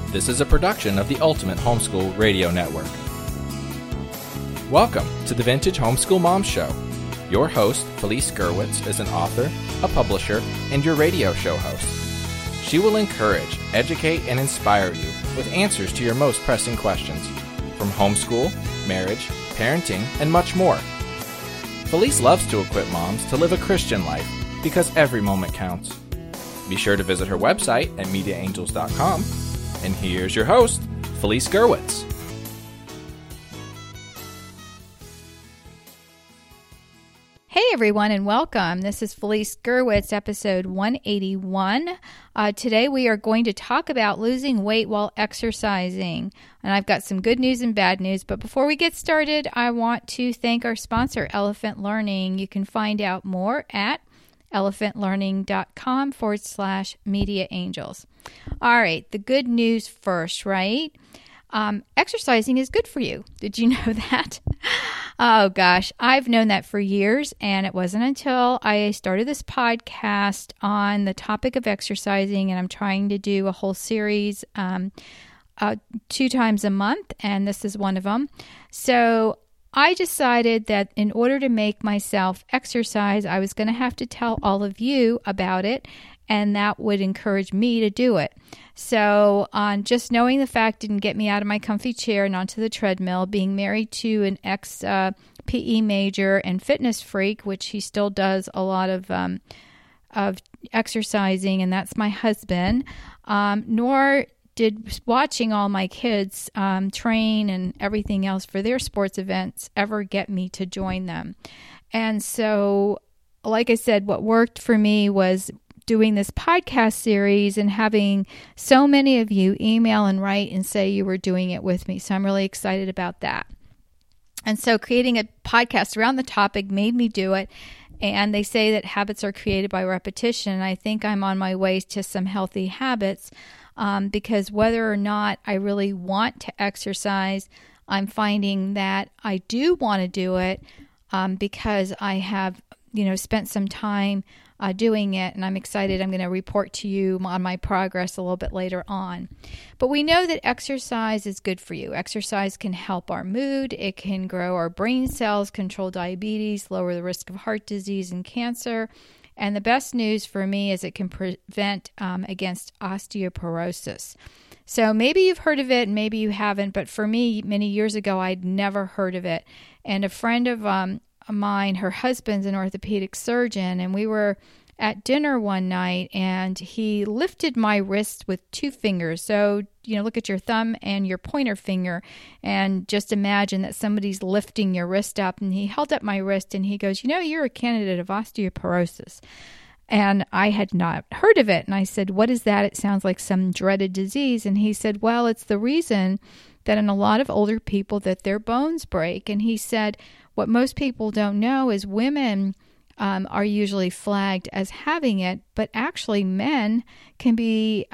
This is a production of the Ultimate Homeschool Radio Network. Welcome to the Vintage Homeschool Mom Show. Your host, Felice Gerwitz, is an author, a publisher, and your radio show host. She will encourage, educate, and inspire you with answers to your most pressing questions, from homeschool, marriage, parenting, and much more. Felice loves to equip moms to live a Christian life because every moment counts. Be sure to visit her website at mediaangels.com. And here's your host, Felice Gerwitz. Hey everyone, and welcome. This is Felice Gerwitz, episode 181. Today we are going to talk about losing weight while exercising. And I've got some good news and bad news. But before we get started, I want to thank our sponsor, Elephant Learning. You can find out more at elephantlearning.com/media angels. All right, the good news first, right? Exercising is good for you. Did you know that? Oh gosh, I've known that for years, and it wasn't until I started this podcast on the topic of exercising, and I'm trying to do a whole series 2 times a month, and this is one of them. So I decided that in order to make myself exercise, I was going to have to tell all of you about it, and that would encourage me to do it. So just knowing the fact didn't get me out of my comfy chair and onto the treadmill. Being married to an ex-PE major and fitness freak, which he still does a lot of exercising, and that's my husband, nor did watching all my kids train and everything else for their sports events ever get me to join them. And so, like I said, what worked for me was doing this podcast series and having so many of you email and write and say you were doing it with me. So I'm really excited about that. And so creating a podcast around the topic made me do it. And they say that habits are created by repetition. And I think I'm on my way to some healthy habits because whether or not I really want to exercise, I'm finding that I do want to do it because I have, spent some time doing it, and I'm excited. I'm going to report to you on my progress a little bit later on. But we know that exercise is good for you. Exercise can help our mood. It can grow our brain cells, control diabetes, lower the risk of heart disease and cancer. And the best news for me is it can prevent against osteoporosis. So maybe you've heard of it, maybe you haven't. But for me, many years ago, I'd never heard of it. And a friend of mine, her husband's an orthopedic surgeon, and we were at dinner one night, and he lifted my wrist with 2 fingers. So, look at your thumb and your pointer finger, and just imagine that somebody's lifting your wrist up, and he held up my wrist, and he goes, you're a candidate of osteoporosis. And I had not heard of it, and I said, what is that? It sounds like some dreaded disease. And he said, well, it's the reason that in a lot of older people that their bones break. And he said, what most people don't know is women are usually flagged as having it, but actually men can be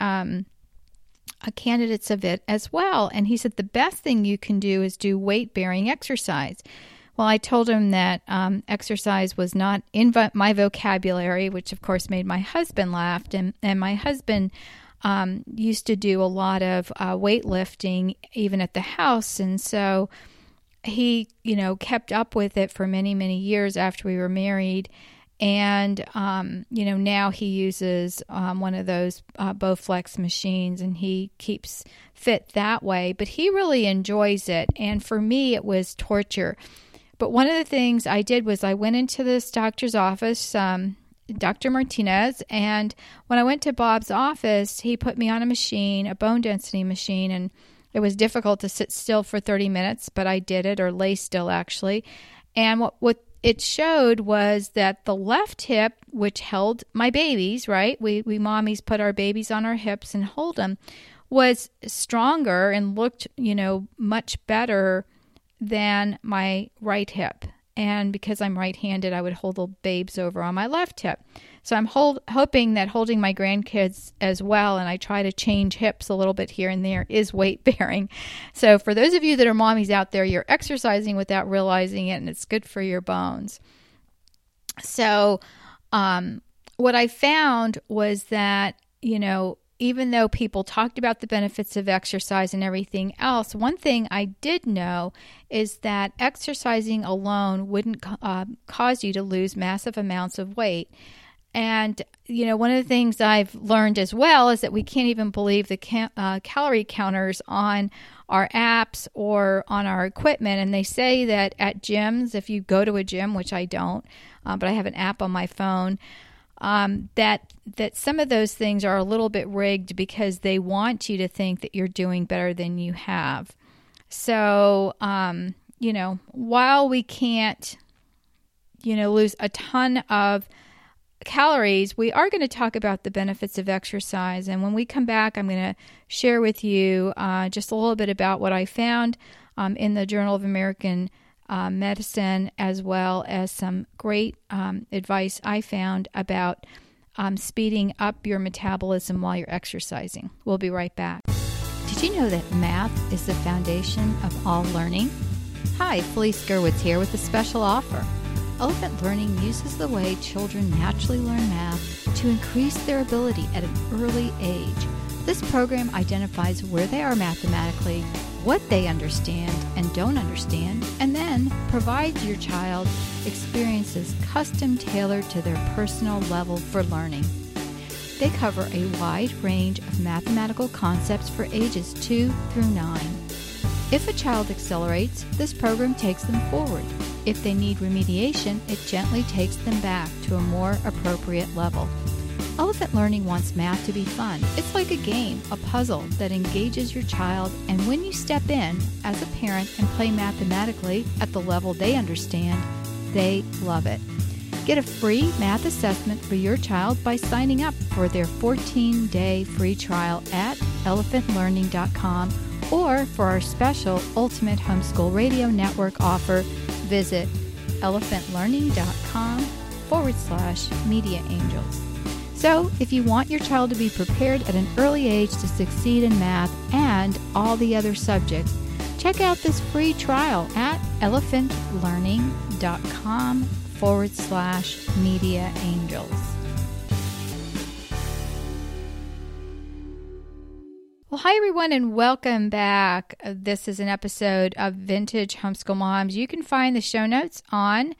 candidates of it as well. And he said the best thing you can do is do weight-bearing exercise. Well, I told him that exercise was not in my vocabulary, which of course made my husband laugh. And my husband used to do a lot of weightlifting even at the house. And so he, kept up with it for many, many years after we were married. And, now he uses one of those Bowflex machines, and he keeps fit that way. But he really enjoys it. And for me, it was torture. But one of the things I did was I went into this doctor's office, Dr. Martinez, and when I went to Bob's office, he put me on a machine, a bone density machine, and it was difficult to sit still for 30 minutes, but I did it, or lay still actually. And what it showed was that the left hip, which held my babies, right? We mommies put our babies on our hips and hold them, was stronger and looked, much better than my right hip. And because I'm right-handed, I would hold the babes over on my left hip. So I'm hoping that holding my grandkids as well, and I try to change hips a little bit here and there, is weight-bearing. So for those of you that are mommies out there, you're exercising without realizing it, and it's good for your bones. So what I found was that, even though people talked about the benefits of exercise and everything else, one thing I did know is that exercising alone wouldn't cause you to lose massive amounts of weight. And, one of the things I've learned as well is that we can't even believe the calorie counters on our apps or on our equipment. And they say that at gyms, if you go to a gym, which I don't, but I have an app on my phone, that some of those things are a little bit rigged because they want you to think that you're doing better than you have. So, while we can't, lose a ton of calories, we are going to talk about the benefits of exercise. And when we come back, I'm going to share with you just a little bit about what I found in the Journal of American Medicine, as well as some great advice I found about speeding up your metabolism while you're exercising. We'll be right back. Did you know that math is the foundation of all learning? Hi, Felice Gerwitz here with a special offer. Elephant Learning uses the way children naturally learn math to increase their ability at an early age. This program identifies where they are mathematically, what they understand and don't understand, and then provides your child experiences custom tailored to their personal level for learning. They cover a wide range of mathematical concepts for ages 2 through 9. If a child accelerates, this program takes them forward. If they need remediation, it gently takes them back to a more appropriate level. Elephant Learning wants math to be fun. It's like a game, a puzzle that engages your child, and when you step in as a parent and play mathematically at the level they understand, they love it. Get a free math assessment for your child by signing up for their 14-day free trial at elephantlearning.com, or for our special Ultimate Homeschool Radio Network offer, visit elephantlearning.com/Media Angels. So, if you want your child to be prepared at an early age to succeed in math and all the other subjects, check out this free trial at elephantlearning.com/Media Angels. Well, hi everyone, and welcome back. This is an episode of Vintage Homeschool Moms. You can find the show notes on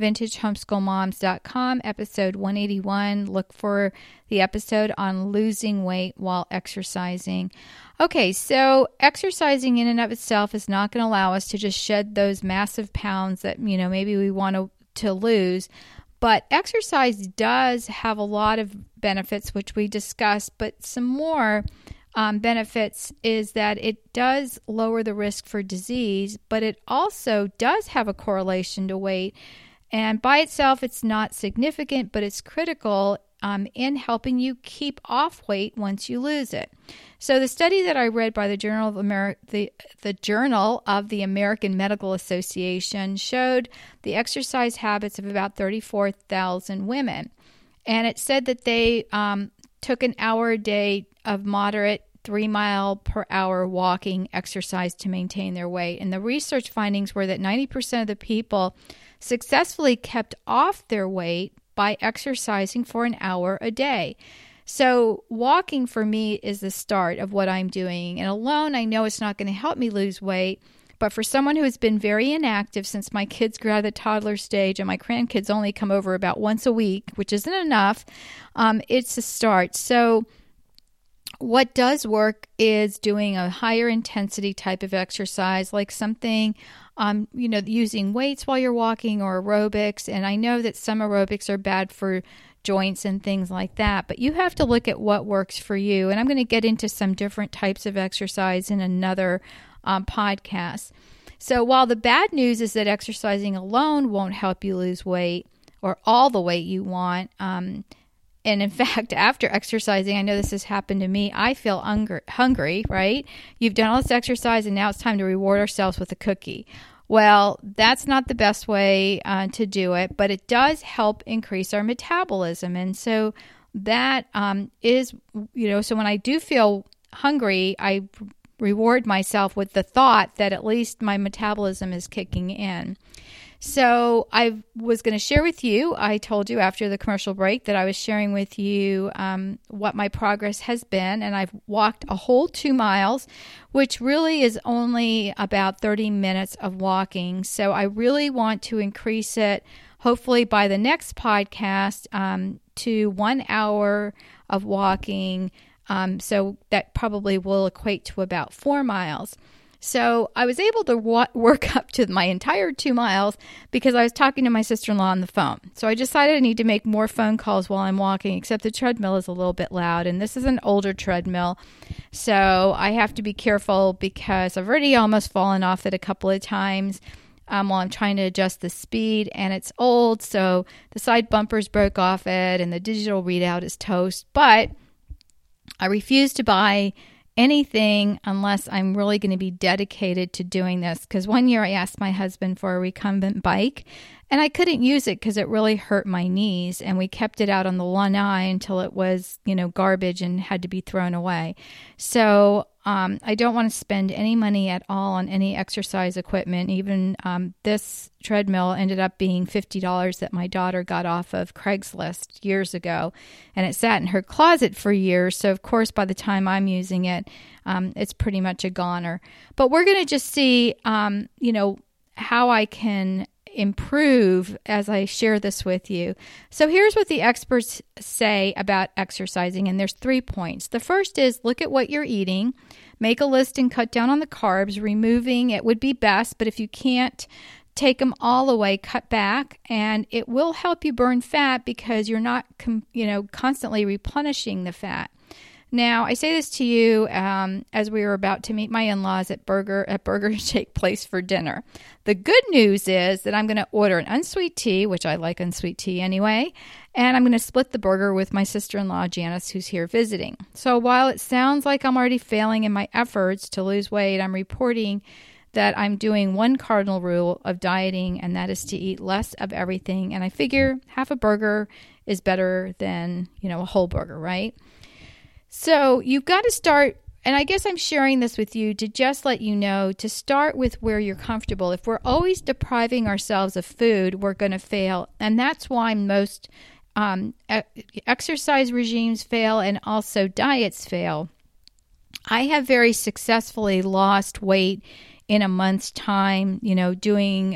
vintagehomeschoolmoms.com, episode 181. Look for the episode on losing weight while exercising. Okay, so exercising in and of itself is not going to allow us to just shed those massive pounds that, maybe we want to lose. But exercise does have a lot of benefits, which we discussed, but some more benefits is that it does lower the risk for disease, but it also does have a correlation to weight. And by itself, it's not significant, but it's critical in helping you keep off weight once you lose it. So the study that I read by the Journal of the Journal of the American Medical Association showed the exercise habits of about 34,000 women. And it said that they took an hour a day of moderate 3-mile-per-hour walking exercise to maintain their weight. And the research findings were that 90% of the people successfully kept off their weight by exercising for an hour a day. So walking for me is the start of what I'm doing. And alone, I know it's not going to help me lose weight. But for someone who has been very inactive since my kids grew out of the toddler stage, and my grandkids only come over about once a week, which isn't enough, it's a start. So what does work is doing a higher intensity type of exercise, like something, using weights while you're walking or aerobics. And I know that some aerobics are bad for joints and things like that, but you have to look at what works for you. And I'm going to get into some different types of exercise in another podcast. So while the bad news is that exercising alone won't help you lose weight or all the weight you want, and in fact, after exercising, I know this has happened to me, I feel hungry, right? You've done all this exercise and now it's time to reward ourselves with a cookie. Well, that's not the best way to do it, but it does help increase our metabolism. And so that is, so when I do feel hungry, I reward myself with the thought that at least my metabolism is kicking in. So I was going to share with you, I told you after the commercial break that I was sharing with you what my progress has been. And I've walked a whole 2 miles, which really is only about 30 minutes of walking. So I really want to increase it, hopefully by the next podcast, to 1 hour of walking. So that probably will equate to about 4 miles. So I was able to work up to my entire 2 miles because I was talking to my sister-in-law on the phone. So I decided I need to make more phone calls while I'm walking, except the treadmill is a little bit loud. And this is an older treadmill. So I have to be careful because I've already almost fallen off it a couple of times while I'm trying to adjust the speed. And it's old, so the side bumpers broke off it and the digital readout is toast. But I refuse to buy anything unless I'm really going to be dedicated to doing this. Because one year I asked my husband for a recumbent bike and I couldn't use it because it really hurt my knees. And we kept it out on the lanai until it was, garbage and had to be thrown away. So I don't want to spend any money at all on any exercise equipment. Even this treadmill ended up being $50 that my daughter got off of Craigslist years ago. And it sat in her closet for years. So, of course, by the time I'm using it, it's pretty much a goner. But we're going to just see, how I can improve as I share this with you. So here's what the experts say about exercising, and there's 3 points. The first is look at what you're eating, make a list and cut down on the carbs. Removing it would be best, but if you can't take them all away, cut back, and it will help you burn fat because you're not constantly replenishing the fat. Now, I say this to you as we were about to meet my in-laws at Burger Shake Place for dinner. The good news is that I'm going to order an unsweet tea, which I like unsweet tea anyway, and I'm going to split the burger with my sister-in-law, Janice, who's here visiting. So while it sounds like I'm already failing in my efforts to lose weight, I'm reporting that I'm doing one cardinal rule of dieting, and that is to eat less of everything. And I figure half a burger is better than, a whole burger, right? So you've got to start, and I guess I'm sharing this with you to just let you know to start with where you're comfortable. If we're always depriving ourselves of food, we're going to fail. And that's why most exercise regimes fail and also diets fail. I have very successfully lost weight in a month's time, doing,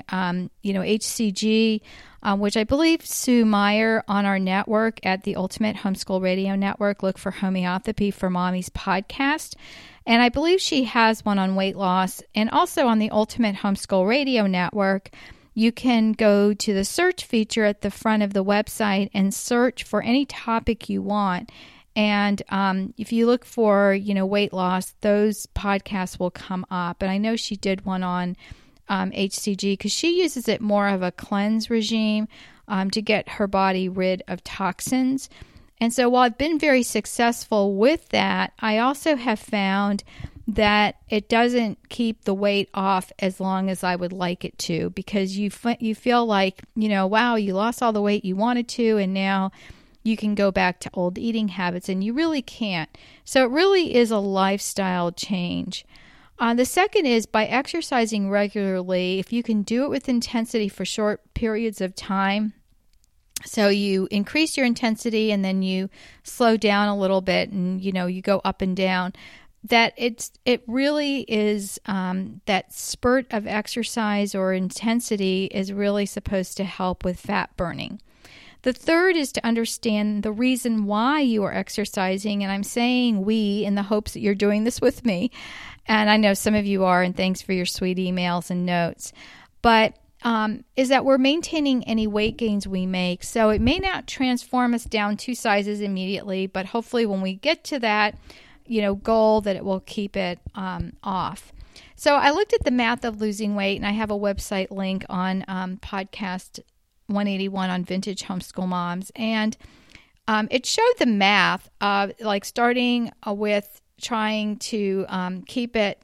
HCG, which I believe Sue Meyer on our network at the Ultimate Homeschool Radio Network. Look for Homeopathy for Mommy's podcast. And I believe she has one on weight loss. And also on the Ultimate Homeschool Radio Network, you can go to the search feature at the front of the website and search for any topic you want. And if you look for, weight loss, those podcasts will come up. And I know she did one on HCG because she uses it more of a cleanse regime to get her body rid of toxins. And so while I've been very successful with that, I also have found that it doesn't keep the weight off as long as I would like it to, because you feel like, wow, you lost all the weight you wanted to, and now you can go back to old eating habits, and you really can't. So it really is a lifestyle change. The second is by exercising regularly, if you can do it with intensity for short periods of time. So you increase your intensity and then you slow down a little bit and, you go up and down. That it really is that spurt of exercise or intensity is really supposed to help with fat burning. The third is to understand the reason why you are exercising, and I'm saying we in the hopes that you're doing this with me, and I know some of you are, and thanks for your sweet emails and notes, but is that we're maintaining any weight gains we make. So it may not transform us down 2 sizes immediately, but hopefully when we get to that, goal, that it will keep it off. So I looked at the math of losing weight, and I have a website link on podcast 181 on Vintage Homeschool Moms, and it showed the math of starting with trying to keep it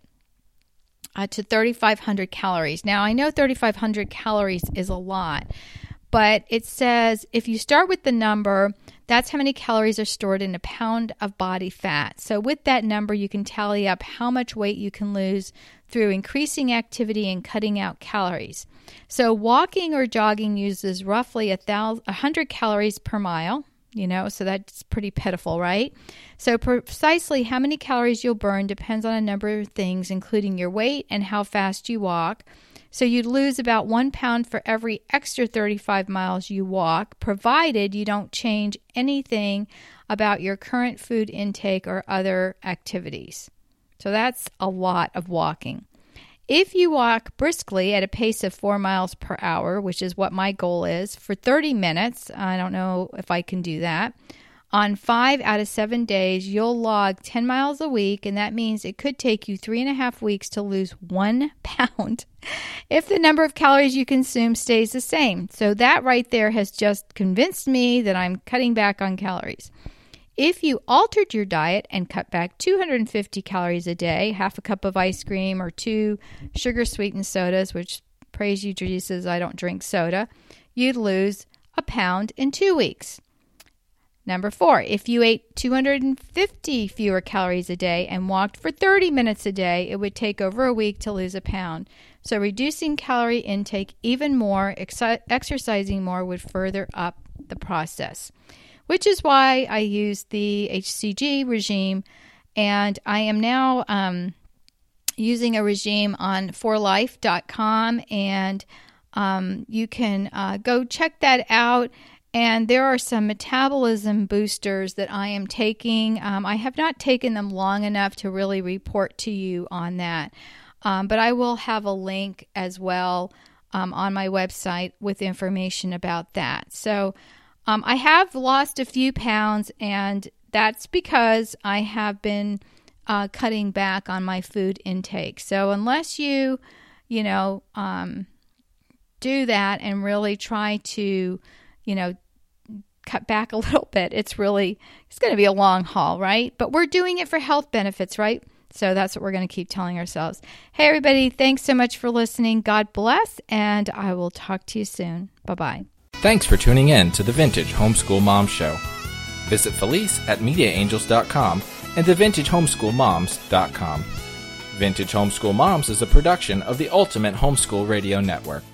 to 3,500 calories. Now, I know 3,500 calories is a lot, but it says if you start with the number That's how many calories are stored in a pound of body fat. So with that number, you can tally up how much weight you can lose through increasing activity and cutting out calories. So walking or jogging uses roughly 100 calories per mile, so that's pretty pitiful, right? So precisely how many calories you'll burn depends on a number of things, including your weight and how fast you walk. So you'd lose about 1 pound for every extra 35 miles you walk, provided you don't change anything about your current food intake or other activities. So that's a lot of walking. If you walk briskly at a pace of 4 miles per hour, which is what my goal is, for 30 minutes, I don't know if I can do that, on 5 out of 7 days, you'll log 10 miles a week, and that means it could take you 3.5 weeks to lose 1 pound if the number of calories you consume stays the same. So that right there has just convinced me that I'm cutting back on calories. If you altered your diet and cut back 250 calories a day, half a cup of ice cream or 2 sugar-sweetened sodas, which, praise you, Jesus, I don't drink soda, you'd lose 1 pound in 2 weeks. Number 4, if you ate 250 fewer calories a day and walked for 30 minutes a day, it would take over a week to lose 1 pound. So reducing calorie intake even more, exercising more would further up the process, which is why I use the HCG regime. And I am now using a regime on forlife.com, and you can go check that out. And there are some metabolism boosters that I am taking. I have not taken them long enough to really report to you on that. But I will have a link as well on my website with information about that. So I have lost a few pounds, and that's because I have been cutting back on my food intake. So unless you do that and really try to, cut back a little bit, it's going to be a long haul, right? But we're doing it for health benefits, right? So that's what we're going to keep telling ourselves. Hey, everybody, thanks so much for listening. God bless, and I will talk to you soon. Bye-bye. Thanks for tuning in to the Vintage Homeschool Mom Show. Visit Felice at MediaAngels.com and TheVintageHomeschoolMoms.com. Vintage Homeschool Moms is a production of the Ultimate Homeschool Radio Network.